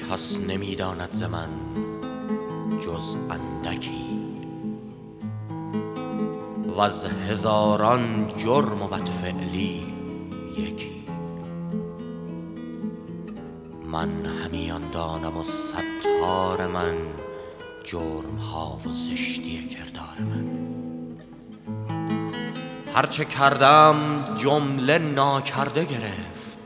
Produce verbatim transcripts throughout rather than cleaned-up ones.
کس نمیداند ز من جز اندکی، و از هزاران جرم و بدفعلی یکی. من همیان دانم و ستار من جرم ها و زشتی کردار من. هرچه کردم جمله ناکرده گرفت،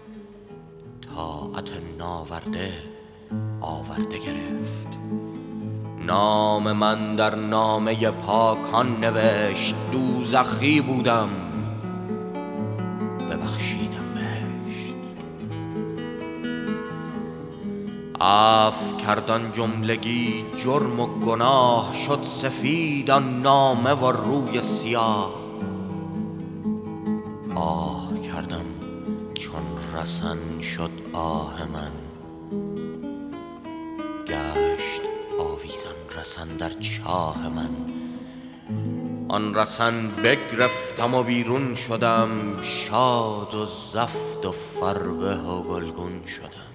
طاعت ناورده آورده گرفت. نام من در نامه پاکان نوشت، دوزخی بودم ببخشیدم بهشت. عفو کردن جملگی جرم و گناه، شد سفید آن نامه و روی سیاه. آه کردم چون رسن شد آه من، گشت آویزان رسن در چاه من. آن رسن بگرفتم و بیرون شدم، شاد و زفت و فربه و گلگون شدم.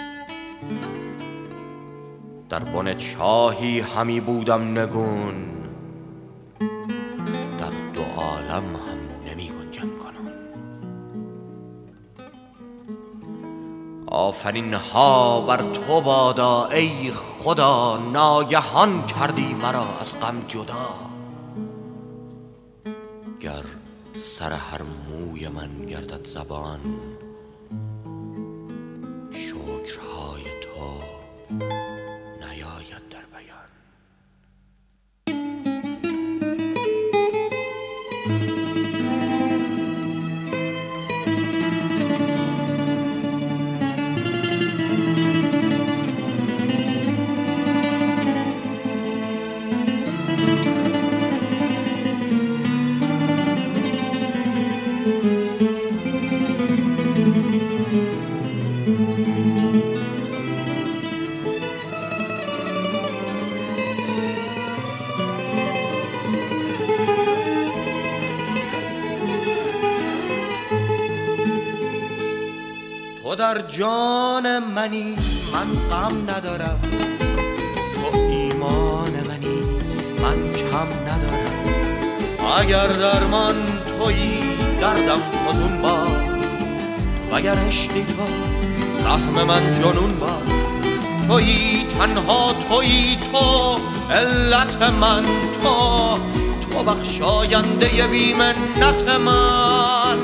در بن چاهی همی بودم نگون، در دو عالم هم نمی گنجم کنون. آفرین ها بر تو بادا ای خدا، ناگهان کردی مرا از غم جدا. گر سر هر موی من گردد زبان، شکرهای تو نیاید در بیان. تو در جان منی من غم ندارم، تو ایمان منی من کم ندارم. اگر درمان تویی دردم فزون باد، وگر عشقی تو زخم من جنون باد. تویی تنها تویی تو علت من، تو تو بخشاینده بی منت من.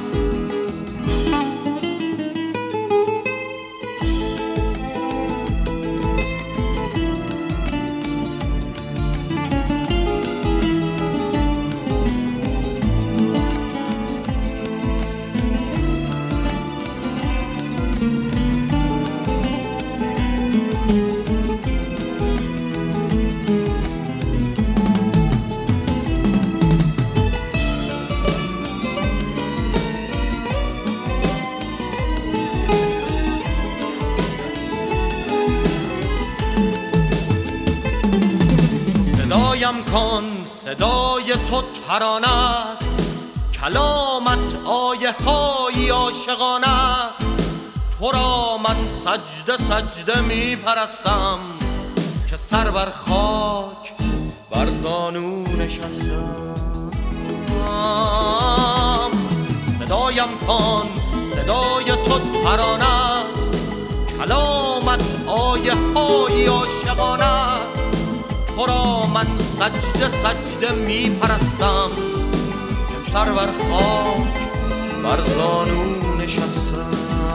صدایم کن صدای تو ترانه است، کلامت آیه های عاشقانه است. تو را من سجده سجده می پرستم، که سر بر خاک بر زانو نشستم. صدایم کن صدای تو ترانه است، کلامت آیه های عاشقانه است. تو را من سجده سجده می پرستم، که سر بر خاک بر زانو نشستم.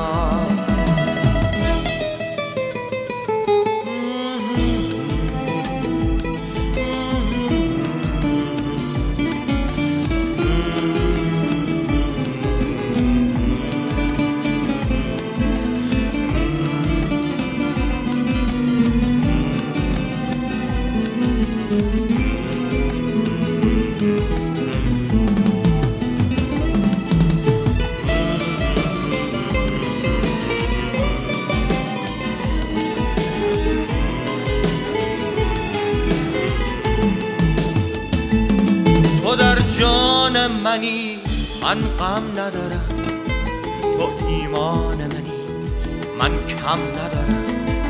منی من غم ندارم، تو ایمان منی من کم ندارم.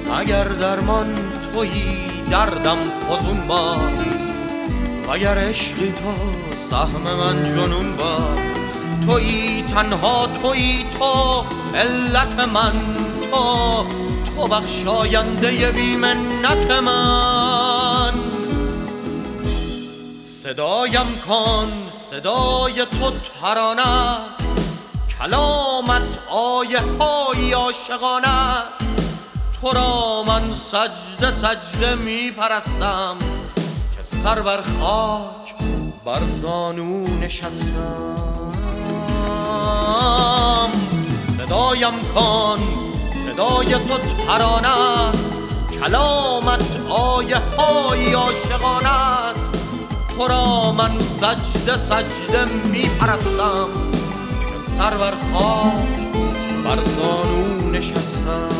اگر درمان تویی دردم فزون باد، اگر عشقی تو سهم من جنون باد. تویی تنها تویی تو علت من، تو تو بخشاینده بی منت من. صدایم کن صدای تو ترانه است، کلامت آیه های عاشقانه است. تو را من سجده سجده می پرستم، که سر بر خاک بر زانو نشستم. صدایم کن صدای تو ترانه است، کلامت آیه های عاشقانه است. تو را من سجده سجده می پرستم، که سر بر خاک بر زانو نشستم.